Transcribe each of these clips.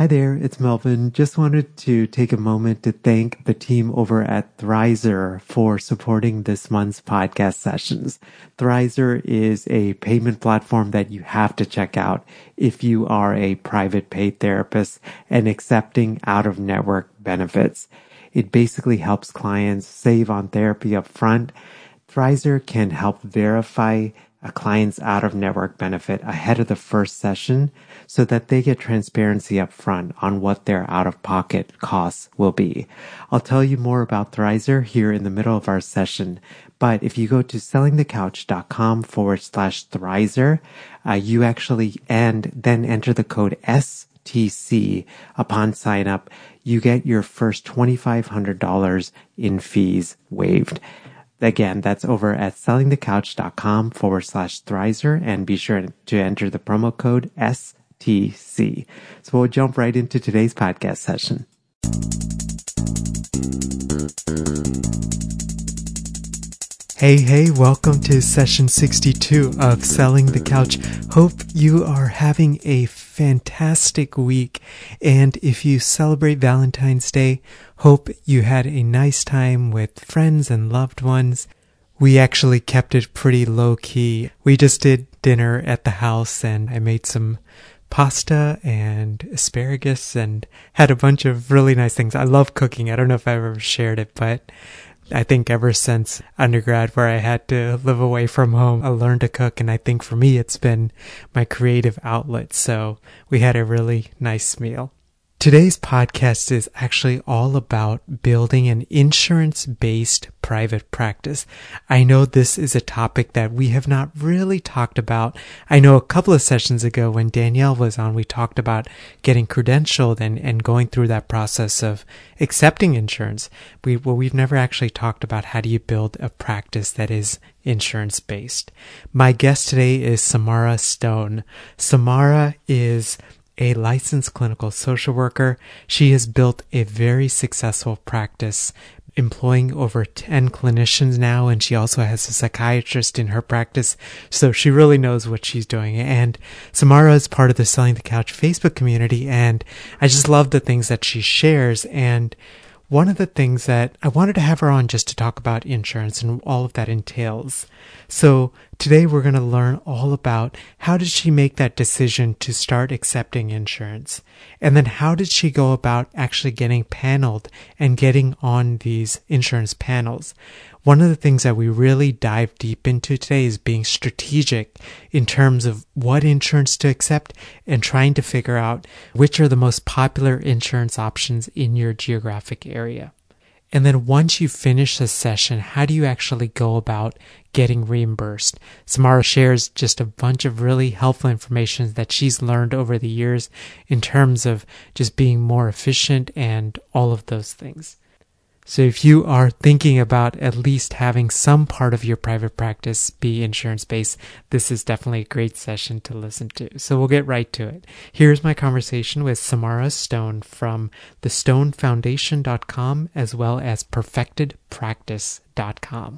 Hi there, it's Melvin. Just wanted to take a moment to thank the team over at Thrizer for supporting this month's podcast sessions. Thrizer is a payment platform that you have to check out if you are a private paid therapist and accepting out-of-network benefits. It basically helps clients save on therapy up front. Thrizer can help verify a client's out-of-network benefit ahead of the first session so that they get transparency up front on what their out-of-pocket costs will be. I'll tell you more about Thrizer here in the middle of our session, but if you go to sellingthecouch.com/Thrizer, you actually and then enter the code STC upon sign up, you get your first $2,500 in fees waived. Again, that's over at sellingthecouch.com/Thrizer and be sure to enter the promo code STC. So we'll jump right into today's podcast session. Hey, welcome to session 62 of Selling the Couch. Hope you are having a fantastic week. And if you celebrate Valentine's Day, hope you had a nice time with friends and loved ones. We actually kept it pretty low key. We just did dinner at the house and I made some pasta and asparagus and had a bunch of really nice things. I love cooking. I don't know if I've ever shared it, but I think ever since undergrad where I had to live away from home, I learned to cook. And I think for me, it's been my creative outlet. So we had a really nice meal. Today's podcast is actually all about building an insurance-based private practice. I know this is a topic that we have not really talked about. I know a couple of sessions ago when Danielle was on, we talked about getting credentialed and going through that process of accepting insurance. We've never actually talked about how do you build a practice that is insurance-based. My guest today is Samara Stone. Samara is a licensed clinical social worker. She has built a very successful practice, employing over 10 clinicians now, and she also has a psychiatrist in her practice, so she really knows what she's doing. And Samara is part of the Selling the Couch Facebook community, and I just love the things that she shares. And one of the things that I wanted to have her on just to talk about insurance and all of that entails. So today we're going to learn all about how did she make that decision to start accepting insurance? And then how did she go about actually getting paneled and getting on these insurance panels? One of the things that we really dive deep into today is being strategic in terms of what insurance to accept and trying to figure out which are the most popular insurance options in your geographic area. And then once you finish the session, how do you actually go about getting reimbursed? Samara shares just a bunch of really helpful information that she's learned over the years in terms of just being more efficient and all of those things. So if you are thinking about at least having some part of your private practice be insurance-based, this is definitely a great session to listen to. So we'll get right to it. Here's my conversation with Samara Stone from thestonefoundation.com as well as perfectedpractice.com.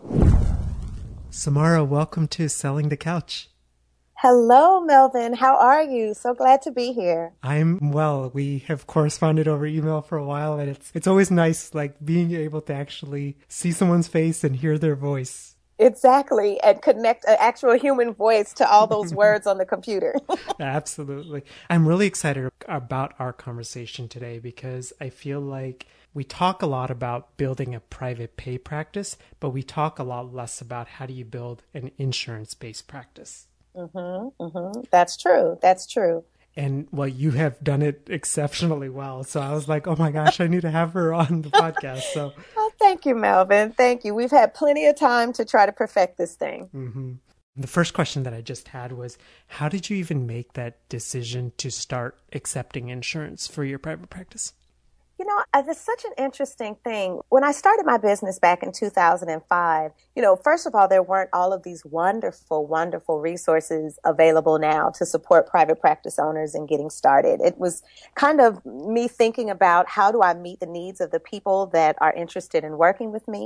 Samara, welcome to Selling the Couch. Hello, Melvin. How are you? So glad to be here. I'm well. We have corresponded over email for a while, and it's always nice, like being able to actually see someone's face and hear their voice. Exactly, and connect an actual human voice to all those words on the computer. Absolutely. I'm really excited about our conversation today because I feel like we talk a lot about building a private pay practice, but we talk a lot less about how do you build an insurance-based practice. That's true. That's true. And well, you have done it exceptionally well. So I was like, oh my gosh, I need to have her on the podcast. So, oh, thank you, Melvin. Thank you. We've had plenty of time to try to perfect this thing. Mm-hmm. The first question that I just had was, how did you even make that decision to start accepting insurance for your private practice? You know, it's such an interesting thing. When I started my business back in 2005, first of all, there weren't all of these wonderful, wonderful resources available now to support private practice owners in getting started. It was kind of me thinking about how do I meet the needs of the people that are interested in working with me.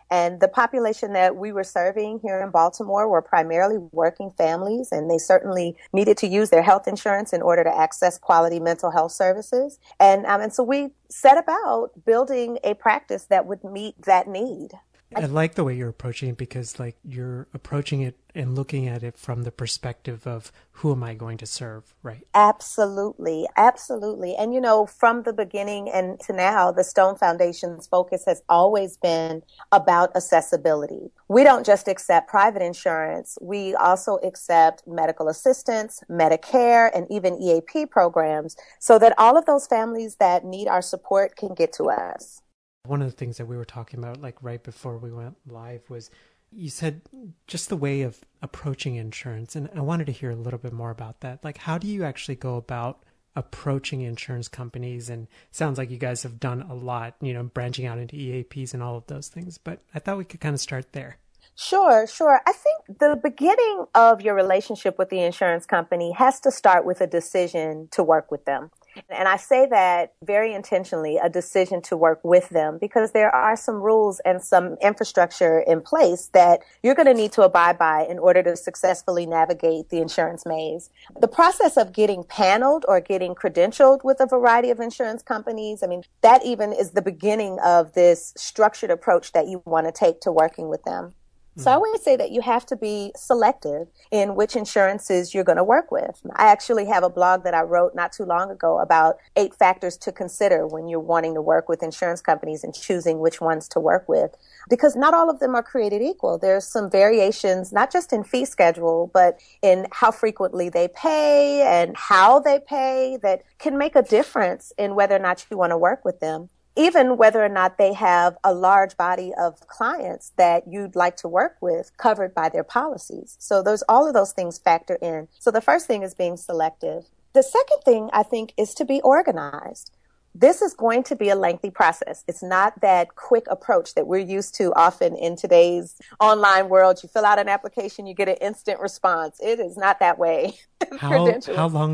And the population that we were serving here in Baltimore were primarily working families, and they certainly needed to use their health insurance in order to access quality mental health services. And so we set about building a practice that would meet that need. I like the way you're approaching it because like you're approaching it and looking at it from the perspective of who am I going to serve, right? Absolutely. Absolutely. And, from the beginning and to now, the Stone Foundation's focus has always been about accessibility. We don't just accept private insurance. We also accept medical assistance, Medicare, and even EAP programs so that all of those families that need our support can get to us. One of the things that we were talking about, like right before we went live, was you said just the way of approaching insurance. And I wanted to hear a little bit more about that. Like, how do you actually go about approaching insurance companies? And it sounds like you guys have done a lot, branching out into EAPs and all of those things. But I thought we could kind of start there. Sure. I think the beginning of your relationship with the insurance company has to start with a decision to work with them. And I say that very intentionally, a decision to work with them, because there are some rules and some infrastructure in place that you're going to need to abide by in order to successfully navigate the insurance maze. The process of getting paneled or getting credentialed with a variety of insurance companies, that even is the beginning of this structured approach that you want to take to working with them. So I would say that you have to be selective in which insurances you're going to work with. I actually have a blog that I wrote not too long ago about 8 factors to consider when you're wanting to work with insurance companies and choosing which ones to work with, because not all of them are created equal. There's some variations, not just in fee schedule, but in how frequently they pay and how they pay that can make a difference in whether or not you want to work with them. Even whether or not they have a large body of clients that you'd like to work with covered by their policies. So all of those things factor in. So the first thing is being selective. The second thing, I think, is to be organized. This is going to be a lengthy process. It's not that quick approach that we're used to often in today's online world. You fill out an application, you get an instant response. It is not that way. How long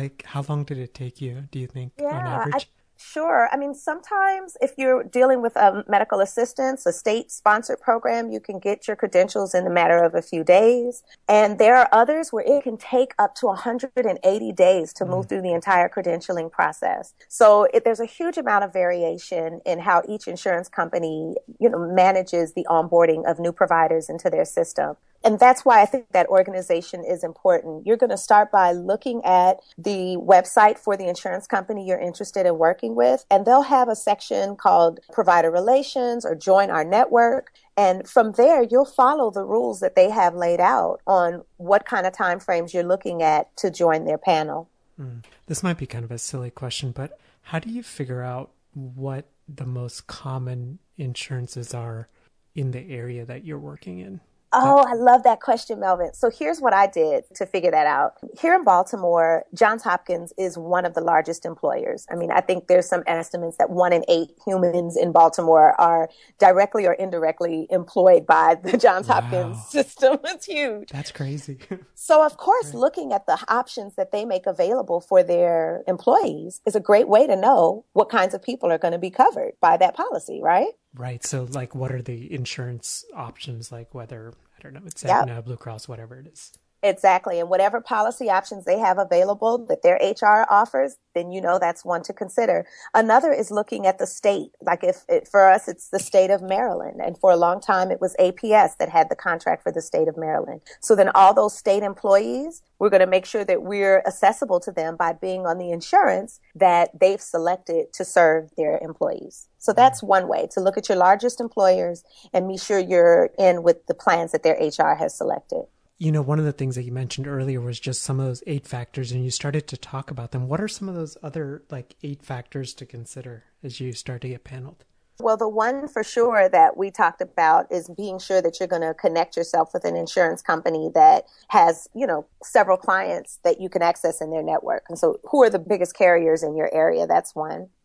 did it take you, do you think, on average? Sure. Sometimes if you're dealing with medical assistance, a state-sponsored program, you can get your credentials in a matter of a few days. And there are others where it can take up to 180 days to move through the entire credentialing process. So there's a huge amount of variation in how each insurance company, manages the onboarding of new providers into their system. And that's why I think that organization is important. You're going to start by looking at the website for the insurance company you're interested in working with, and they'll have a section called Provider Relations or Join Our Network. And from there, you'll follow the rules that they have laid out on what kind of timeframes you're looking at to join their panel. This might be kind of a silly question, but how do you figure out what the most common insurances are in the area that you're working in? Oh, I love that question, Melvin. So here's what I did to figure that out. Here in Baltimore, Johns Hopkins is one of the largest employers. I think there's some estimates that 1 in 8 humans in Baltimore are directly or indirectly employed by the Johns Hopkins system. It's huge. That's crazy. So, of course, looking at the options that they make available for their employees is a great way to know what kinds of people are going to be covered by that policy, right? Right. So, like, what are the insurance options? Like, whether, I don't know, it's Aetna, Blue Cross, whatever it is. Exactly. And whatever policy options they have available that their HR offers, then that's one to consider. Another is looking at the state. Like for us, it's the state of Maryland. And for a long time, it was APS that had the contract for the state of Maryland. So then all those state employees, we're going to make sure that we're accessible to them by being on the insurance that they've selected to serve their employees. So that's one way to look at your largest employers and be sure you're in with the plans that their HR has selected. One of the things that you mentioned earlier was just some of those 8 factors, and you started to talk about them. What are some of those other 8 factors to consider as you start to get paneled? Well, the one for sure that we talked about is being sure that you're going to connect yourself with an insurance company that has, several clients that you can access in their network. And so who are the biggest carriers in your area? That's one.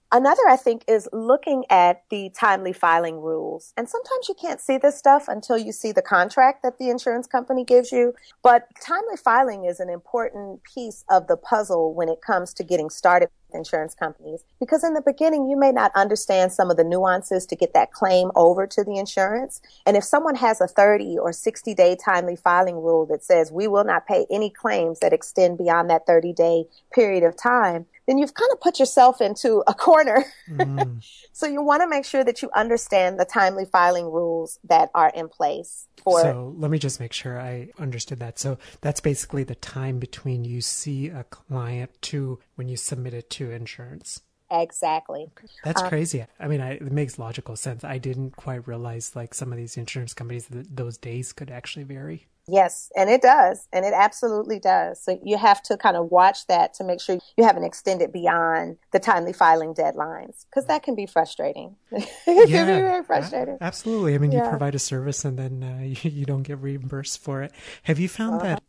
Another, I think, is looking at the timely filing rules. And sometimes you can't see this stuff until you see the contract that the insurance company gives you. But timely filing is an important piece of the puzzle when it comes to getting started with insurance companies. Because in the beginning, you may not understand some of the nuances to get that claim over to the insurance. And if someone has a 30 or 60-day timely filing rule that says we will not pay any claims that extend beyond that 30-day period of time, then you've kind of put yourself into a corner. So you want to make sure that you understand the timely filing rules that are in place. So let me just make sure I understood that. So that's basically the time between you see a client to when you submit it to insurance. Exactly. Okay. That's crazy. I mean, it makes logical sense. I didn't quite realize like some of these insurance companies, those days could actually vary. Yes, and it does. And it absolutely does. So you have to kind of watch that to make sure you haven't extended beyond the timely filing deadlines, because that can be frustrating. It can be very frustrating. Absolutely. I mean, you provide a service and then you don't get reimbursed for it. Have you found that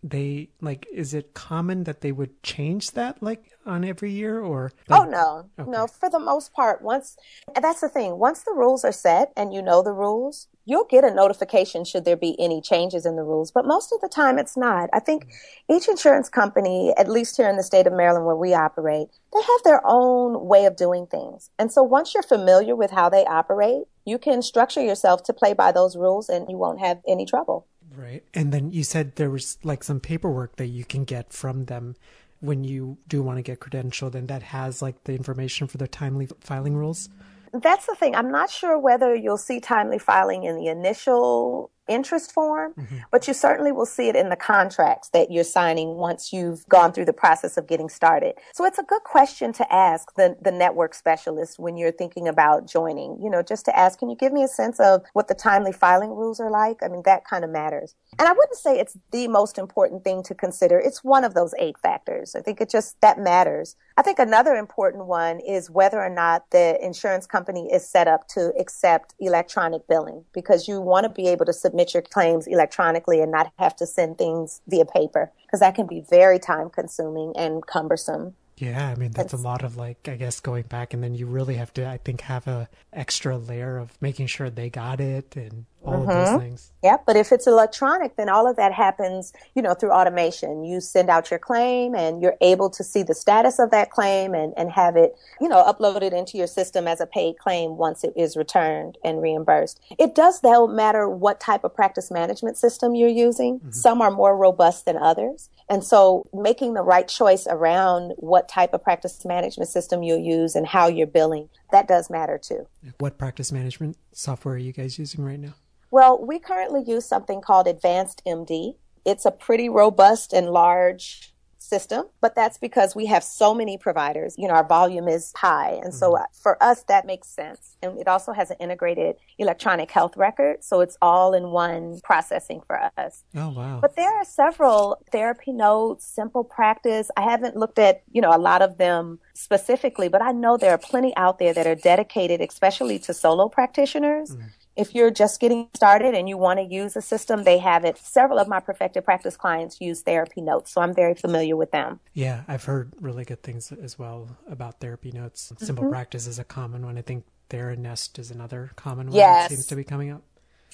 is it common that they would change that like on every year or? Oh, no. Okay. No, for the most part, that's the thing. Once the rules are set and you know the rules, you'll get a notification should there be any changes in the rules. But most of the time it's not. I think each insurance company, at least here in the state of Maryland where we operate, they have their own way of doing things. And so once you're familiar with how they operate, you can structure yourself to play by those rules and you won't have any trouble. Right. And then you said there was like some paperwork that you can get from them when you do want to get credentialed, and that has like the information for the timely filing rules. That's the thing. I'm not sure whether you'll see timely filing in the initial interest form, but you certainly will see it in the contracts that you're signing once you've gone through the process of getting started. So it's a good question to ask the network specialist when you're thinking about joining, just to ask, can you give me a sense of what the timely filing rules are like? I mean, that kind of matters. And I wouldn't say it's the most important thing to consider. It's one of those 8 factors. I think that matters. I think another important one is whether or not the insurance company is set up to accept electronic billing, because you want to be able to submit your claims electronically and not have to send things via paper, because that can be very time consuming and cumbersome. Yeah, I mean, that's a lot of going back, and then you really have to, I think, have a extra layer of making sure they got it and all of those things. Yeah, but if it's electronic, then all of that happens, through automation. You send out your claim and you're able to see the status of that claim and have it, uploaded into your system as a paid claim once it is returned and reimbursed. It does, though, matter what type of practice management system you're using. Some are more robust than others. And so making the right choice around what type of practice management system you'll use and how you're billing, that does matter too. What practice management software are you guys using right now? Well, we currently use something called Advanced MD. It's a pretty robust and large system, but that's because we have so many providers. Our volume is high. And so for us, that makes sense. And it also has an integrated electronic health record. So it's all in one processing for us. Oh, wow. But there are several Therapy Notes, Simple Practice. I haven't looked at, a lot of them specifically, but I know there are plenty out there that are dedicated, especially to solo practitioners. If you're just getting started and you want to use a system, they have it. Several of my Perfected Practice clients use Therapy Notes, so I'm very familiar with them. Yeah, I've heard really good things as well about Therapy Notes. Simple Practice is a common one. I think Theranest is another common one that seems to be coming up.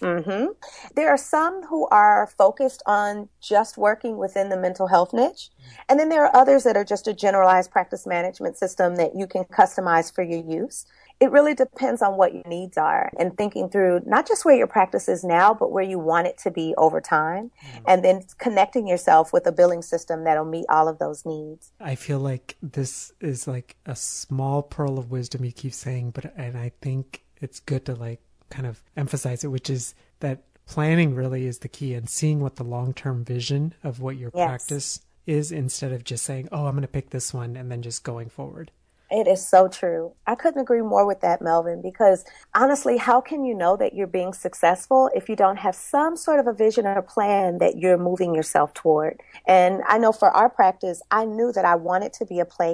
There are some who are focused on just working within the mental health niche. And then there are others that are just a generalized practice management system that you can customize for your use. It really depends on what your needs are and thinking through not just where your practice is now, but where you want it to be over time. And then connecting yourself with a billing system that'll meet all of those needs. I feel like this is like a small pearl of wisdom you keep saying, and I think it's good to kind of emphasize it, which is that planning really is the key, and seeing what the long-term vision of what your practice is instead of just saying, oh, I'm going to pick this one and then just going forward. It is so true. I couldn't agree more with that, Melvin, because honestly, how can you know that you're being successful if you don't have some sort of a vision or a plan that you're moving yourself toward? And I know for our practice, I knew that I wanted to be a place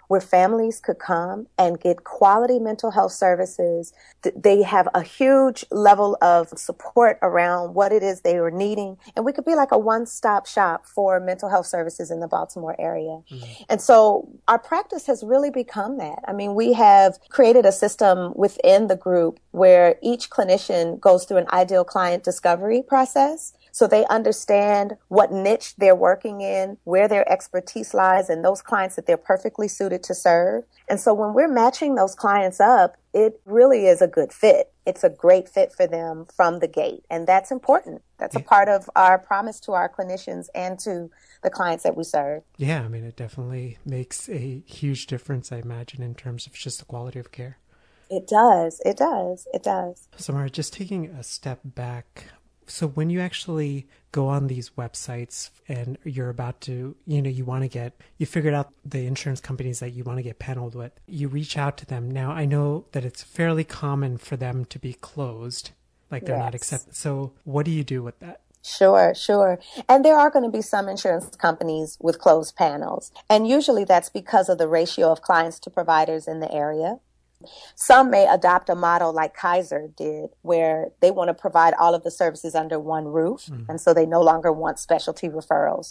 where families could come and get quality mental health services. They have a huge level of support around what it is they were needing. And we could be like a one-stop shop for mental health services in the Baltimore area. Mm-hmm. And so our practice has really become that. I mean, we have created a system within the group where each clinician goes through an ideal client discovery process. So they understand what niche they're working in, where their expertise lies, and those clients that they're perfectly suited to serve. And so when we're matching those clients up, it really is a good fit. It's a great fit for them from the gate. And that's important. That's a part of our promise to our clinicians and to the clients that we serve. Yeah, I mean, it definitely makes a huge difference, I imagine, in terms of just the quality of care. It does. It does. It does. So, Mara, just taking a step back, so when you actually go on these websites and you're about to, you figured out the insurance companies that you want to get paneled with, you reach out to them. Now, I know that it's fairly common for them to be closed, like they're not accepted. So what do you do with that? Sure. And there are going to be some insurance companies with closed panels. And usually that's because of the ratio of clients to providers in the area. Some may adopt a model like Kaiser did, where they want to provide all of the services under one roof, and so they no longer want specialty referrals.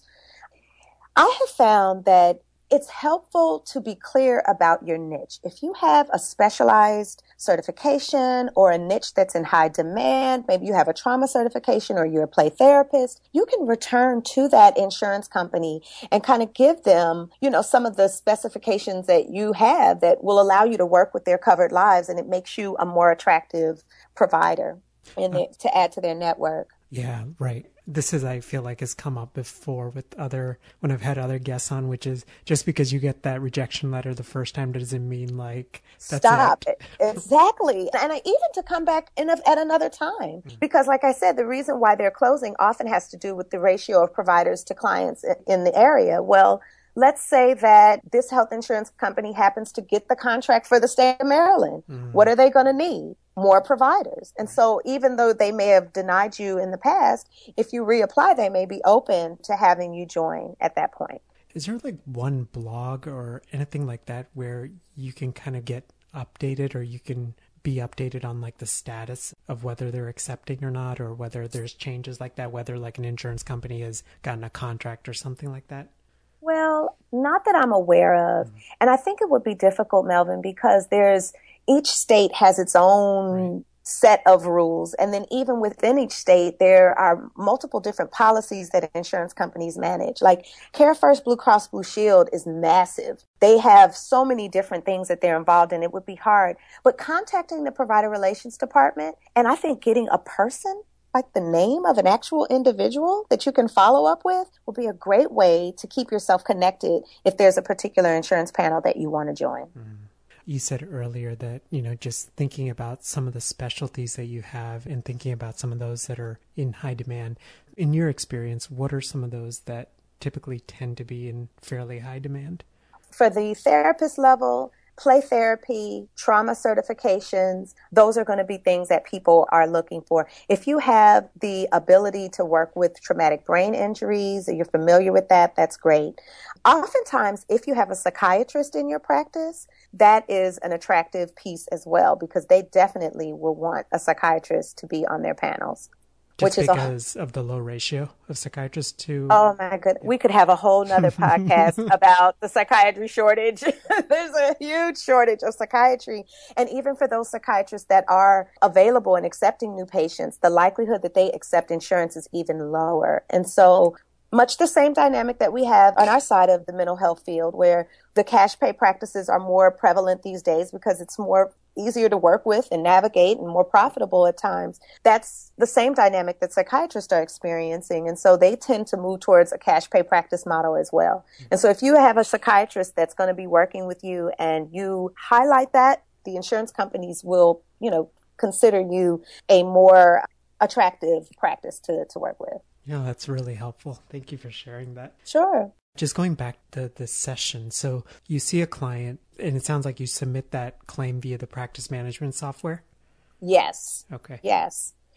I have found that it's helpful to be clear about your niche. If you have a specialized certification or a niche that's in high demand, maybe you have a trauma certification or you're a play therapist, you can return to that insurance company and kind of give them, some of the specifications that you have that will allow you to work with their covered lives, and it makes you a more attractive provider to add to their network. Yeah, right. This I feel like has come up before when I've had other guests on, which is just because you get that rejection letter the first time doesn't mean like, that's stop it. Exactly. And even to come back at another time, because like I said, the reason why they're closing often has to do with the ratio of providers to clients in the area. Well, let's say that this health insurance company happens to get the contract for the state of Maryland. What are they going to need? More providers. And so even though they may have denied you in the past, if you reapply, they may be open to having you join at that point. Is there like one blog or anything like that where you can kind of get updated, or you can be updated on like the status of whether they're accepting or not, or whether there's changes like that, whether like an insurance company has gotten a contract or something like that? Well, not that I'm aware of. And I think it would be difficult, Melvin, because each state has its own set of rules. And then even within each state, there are multiple different policies that insurance companies manage. Like CareFirst Blue Cross Blue Shield is massive. They have so many different things that they're involved in. It would be hard. But contacting the provider relations department, and I think getting a person, like the name of an actual individual that you can follow up with, will be a great way to keep yourself connected if there's a particular insurance panel that you want to join. You said earlier that, just thinking about some of the specialties that you have and thinking about some of those that are in high demand. In your experience, what are some of those that typically tend to be in fairly high demand? For the therapist level, play therapy, trauma certifications, those are going to be things that people are looking for. If you have the ability to work with traumatic brain injuries, or you're familiar with that, that's great. Oftentimes, if you have a psychiatrist in your practice, that is an attractive piece as well, because they definitely will want a psychiatrist to be on their panels. Just because of the low ratio of psychiatrists to... Oh, my goodness. We could have a whole nother podcast about the psychiatry shortage. There's a huge shortage of psychiatry. And even for those psychiatrists that are available and accepting new patients, the likelihood that they accept insurance is even lower. And so much the same dynamic that we have on our side of the mental health field, where the cash pay practices are more prevalent these days because it's more easier to work with and navigate and more profitable at times. That's the same dynamic that psychiatrists are experiencing. And so they tend to move towards a cash pay practice model as well. And so if you have a psychiatrist that's going to be working with you and you highlight that, the insurance companies will, consider you a more attractive practice to work with. Yeah, that's really helpful. Thank you for sharing that. Sure. Just going back to the session. So you see a client and it sounds like you submit that claim via the practice management software? Yes. Okay. Yes.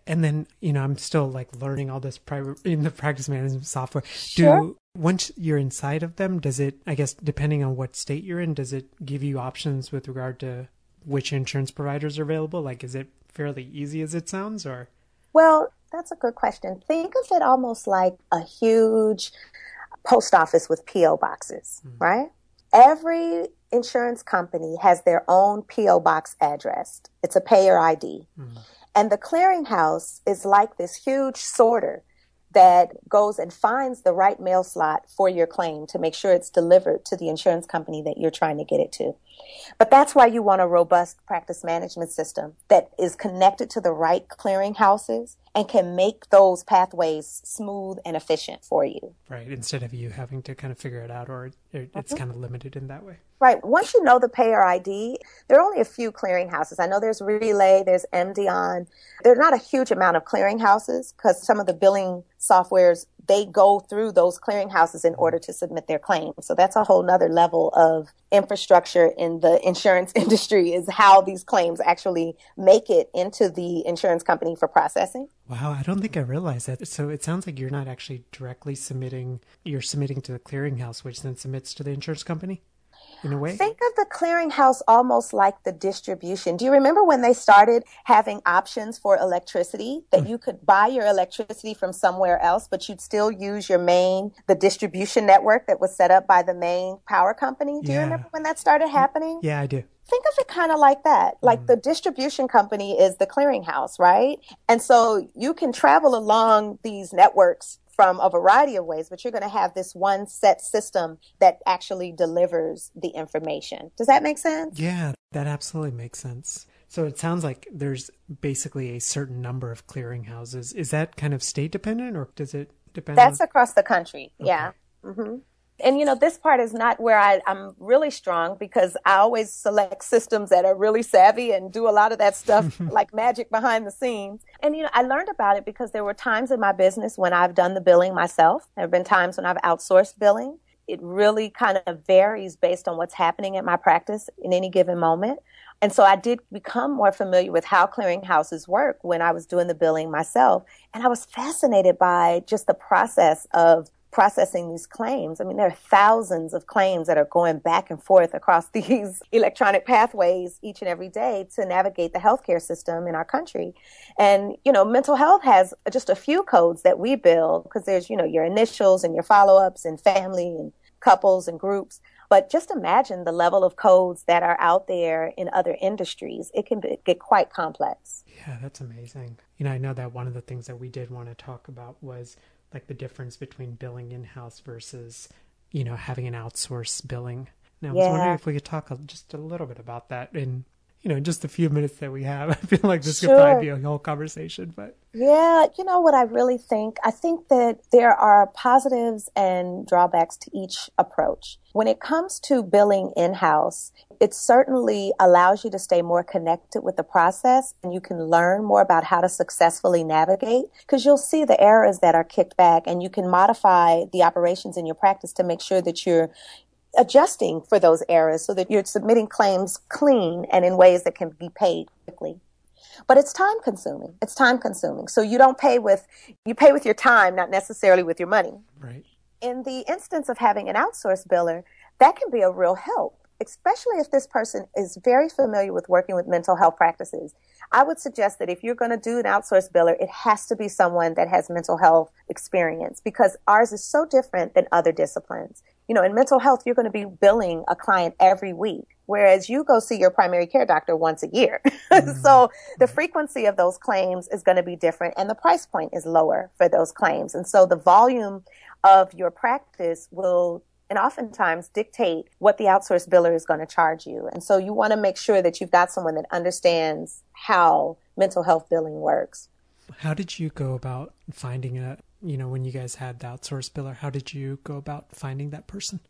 And then, I'm still like learning all this private in the practice management software. Sure. Once you're inside of them, does it, I guess, depending on what state you're in, does it give you options with regard to which insurance providers are available? Like, is it fairly easy as it sounds, or? Well, that's a good question. Think of it almost like a huge post office with P.O. boxes, right? Every insurance company has their own P.O. box address. It's a payer ID. And the clearinghouse is like this huge sorter that goes and finds the right mail slot for your claim to make sure it's delivered to the insurance company that you're trying to get it to. But that's why you want a robust practice management system that is connected to the right clearinghouses and can make those pathways smooth and efficient for you. Right. Instead of you having to kind of figure it out, or it's kind of limited in that way. Right. Once you know the payer ID, there are only a few clearinghouses. I know there's Relay, there's MDON. There are not a huge amount of clearinghouses because some of the billing softwares, they go through those clearinghouses in order to submit their claims. So that's a whole nother level of infrastructure in the insurance industry, is how these claims actually make it into the insurance company for processing. Wow, I don't think I realized that. So it sounds like you're not actually directly submitting, you're submitting to the clearinghouse, which then submits to the insurance company? In a way? Think of the clearinghouse almost like the distribution. Do you remember when they started having options for electricity, that you could buy your electricity from somewhere else, but you'd still use the distribution network that was set up by the main power company? Do you remember when that started happening? Yeah, I do. Think of it kind of like that. Like the distribution company is the clearinghouse, right? And so you can travel along these networks from a variety of ways, but you're going to have this one set system that actually delivers the information. Does that make sense? Yeah, that absolutely makes sense. So it sounds like there's basically a certain number of clearinghouses. Is that kind of state dependent, or does it depend? That's across the country. Okay. Yeah. Mm-hmm. And, this part is not where I'm really strong, because I always select systems that are really savvy and do a lot of that stuff like magic behind the scenes. And, I learned about it because there were times in my business when I've done the billing myself. There have been times when I've outsourced billing. It really kind of varies based on what's happening at my practice in any given moment. And so I did become more familiar with how clearinghouses work when I was doing the billing myself. And I was fascinated by just the process of processing these claims. I mean, there are thousands of claims that are going back and forth across these electronic pathways each and every day to navigate the healthcare system in our country. And, mental health has just a few codes that we bill, because there's, your initials and your follow-ups and family and couples and groups. But just imagine the level of codes that are out there in other industries. It can get quite complex. Yeah, that's amazing. I know that one of the things that we did want to talk about was like the difference between billing in-house versus, having an outsourced billing. Now, I was wondering if we could talk just a little bit about that in, just the few minutes that we have. I feel like this could probably be a whole conversation, but. Yeah, what I really think? I think that there are positives and drawbacks to each approach. When it comes to billing in-house, it certainly allows you to stay more connected with the process, and you can learn more about how to successfully navigate, because you'll see the errors that are kicked back, and you can modify the operations in your practice to make sure that you're adjusting for those errors so that you're submitting claims clean and in ways that can be paid quickly. But it's time consuming. It's time consuming. So you pay with your time, not necessarily with your money. Right. In the instance of having an outsourced biller, that can be a real help, especially if this person is very familiar with working with mental health practices. I would suggest that if you're going to do an outsourced biller, it has to be someone that has mental health experience, because ours is so different than other disciplines. In mental health, you're going to be billing a client every week, whereas you go see your primary care doctor once a year. So the frequency of those claims is going to be different, and the price point is lower for those claims. And so the volume of your practice will and oftentimes dictate what the outsourced biller is going to charge you. And so you want to make sure that you've got someone that understands how mental health billing works. How did you go about finding when you guys had the outsourced biller, how did you go about finding that person?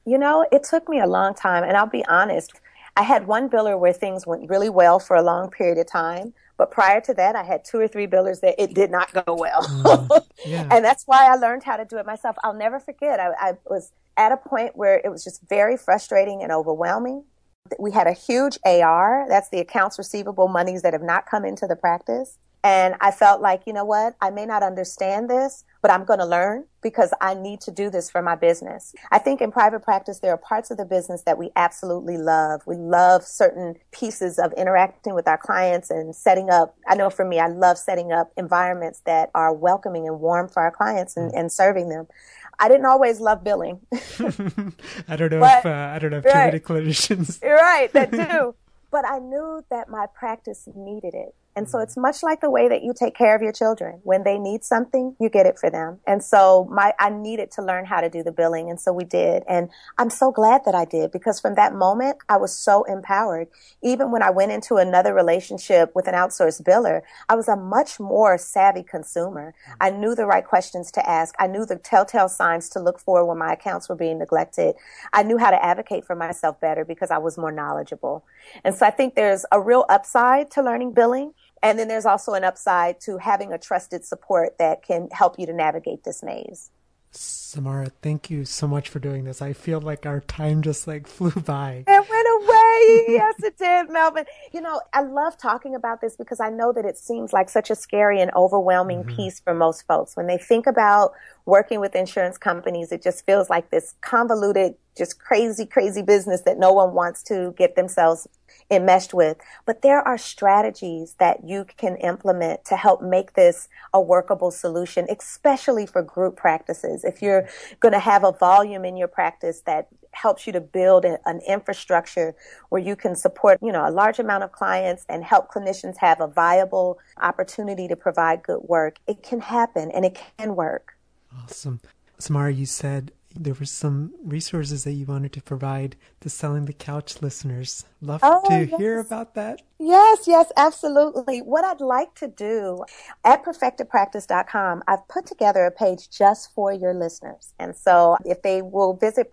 It took me a long time, and I'll be honest. I had one biller where things went really well for a long period of time. But prior to that, I had 2 or 3 billers that it did not go well. Yeah. And that's why I learned how to do it myself. I'll never forget. I was at a point where it was just very frustrating and overwhelming. We had a huge AR. That's the accounts receivable monies that have not come into the practice. And I felt like, you know what? I may not understand this, but I'm going to learn because I need to do this for my business. I think in private practice, there are parts of the business that we absolutely love. We love certain pieces of interacting with our clients and setting up. I know for me, I love setting up environments that are welcoming and warm for our clients and serving them. I didn't always love billing. I don't know but, if too many clinicians. You're right, that too. But I knew that my practice needed it. And so it's much like the way that you take care of your children. When they need something, you get it for them. And so I needed to learn how to do the billing. And so we did. And I'm so glad that I did, because from that moment, I was so empowered. Even when I went into another relationship with an outsourced biller, I was a much more savvy consumer. I knew the right questions to ask. I knew the telltale signs to look for when my accounts were being neglected. I knew how to advocate for myself better because I was more knowledgeable. And so I think there's a real upside to learning billing. And then there's also an upside to having a trusted support that can help you to navigate this maze. Samara, thank you so much for doing this. I feel like our time just flew by. It went away. Yes, it did, Melvin. You know, I love talking about this because I know that it seems like such a scary and overwhelming piece for most folks. When they think about working with insurance companies, it just feels like this convoluted, just crazy, crazy business that no one wants to get themselves enmeshed with. But there are strategies that you can implement to help make this a workable solution, especially for group practices. If you're going to have a volume in your practice that helps you to build an infrastructure where you can support, a large amount of clients and help clinicians have a viable opportunity to provide good work, it can happen and it can work. Awesome. Samara, you said there were some resources that you wanted to provide the Selling the Couch listeners. Love to hear about that. Yes, absolutely. What I'd like to do at perfectedpractice.com, I've put together a page just for your listeners. And so if they will visit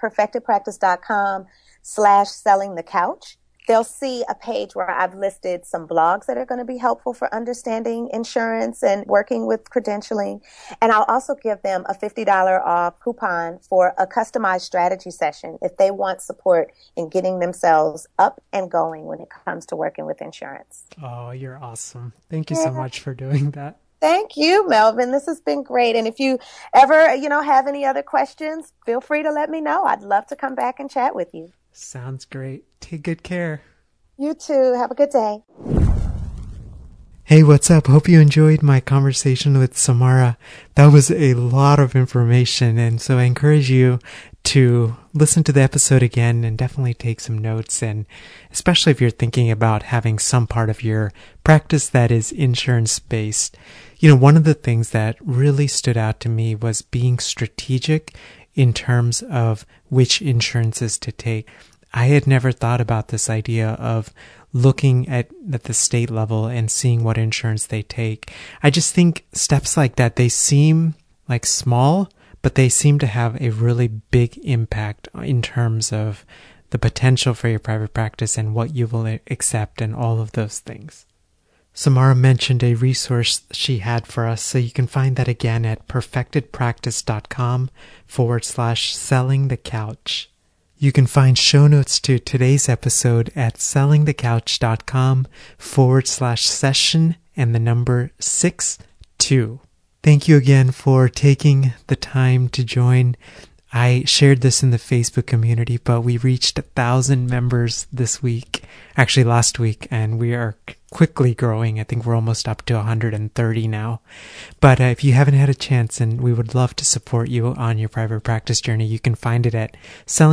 perfectedpractice.com/sellingthecouch, they'll see a page where I've listed some blogs that are going to be helpful for understanding insurance and working with credentialing. And I'll also give them a $50 off coupon for a customized strategy session if they want support in getting themselves up and going when it comes to working with insurance. Oh, you're awesome. Thank you so much for doing that. Thank you, Melvin. This has been great. And if you ever, have any other questions, feel free to let me know. I'd love to come back and chat with you. Sounds great. Take good care. You too. Have a good day. Hey, what's up? Hope you enjoyed my conversation with Samara. That was a lot of information, and so I encourage you to listen to the episode again and definitely take some notes, and especially if you're thinking about having some part of your practice that is insurance-based. One of the things that really stood out to me was being strategic in terms of which insurances to take. I had never thought about this idea of looking at the state level and seeing what insurance they take. I just think steps like that, they seem like small, but they seem to have a really big impact in terms of the potential for your private practice and what you will accept and all of those things. Samara mentioned a resource she had for us, so you can find that again at perfectedpractice.com/sellingthecouch. You can find show notes to today's episode at sellingthecouch.com/session and the number 62. Thank you again for taking the time to join. I shared this in the Facebook community, but we reached 1,000 members this week, actually last week, and we are quickly growing. I think we're almost up to 130 now. But if you haven't had a chance, and we would love to support you on your private practice journey, you can find it at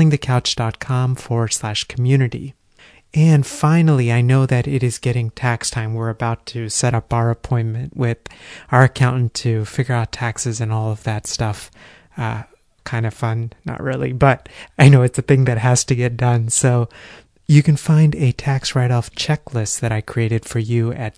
sellingthecouch.com/community. And finally, I know that it is getting tax time. We're about to set up our appointment with our accountant to figure out taxes and all of that stuff. Kind of fun, not really, but I know it's a thing that has to get done. So you can find a tax write-off checklist that I created for you at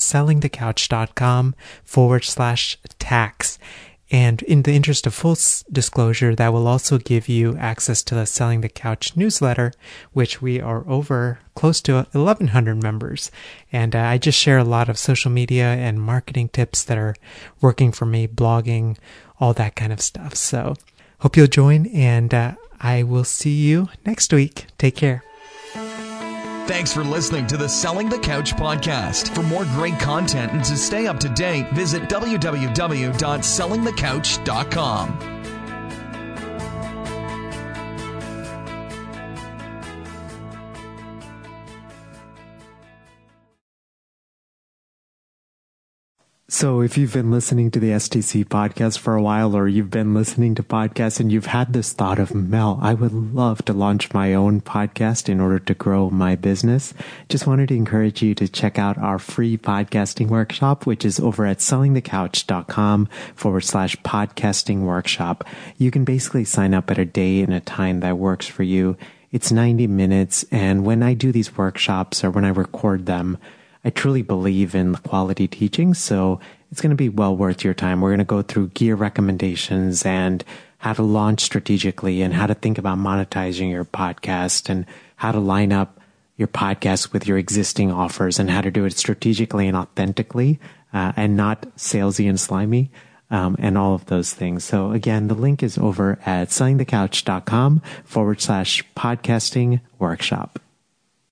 sellingthecouch.com/tax. And in the interest of full disclosure, that will also give you access to the Selling the Couch newsletter, which we are over close to 1,100 members. And I just share a lot of social media and marketing tips that are working for me, blogging, all that kind of stuff. So hope you'll join, and I will see you next week. Take care. Thanks for listening to the Selling the Couch podcast. For more great content and to stay up to date, visit www.sellingthecouch.com. So if you've been listening to the STC podcast for a while, or you've been listening to podcasts and you've had this thought of, Mel, I would love to launch my own podcast in order to grow my business, just wanted to encourage you to check out our free podcasting workshop, which is over at sellingthecouch.com/podcasting workshop. You can basically sign up at a day and a time that works for you. It's 90 minutes. And when I do these workshops or when I record them, I truly believe in the quality teaching, so it's going to be well worth your time. We're going to go through gear recommendations and how to launch strategically and how to think about monetizing your podcast and how to line up your podcast with your existing offers and how to do it strategically and authentically and not salesy and slimy and all of those things. So again, the link is over at sellingthecouch.com/podcasting workshop.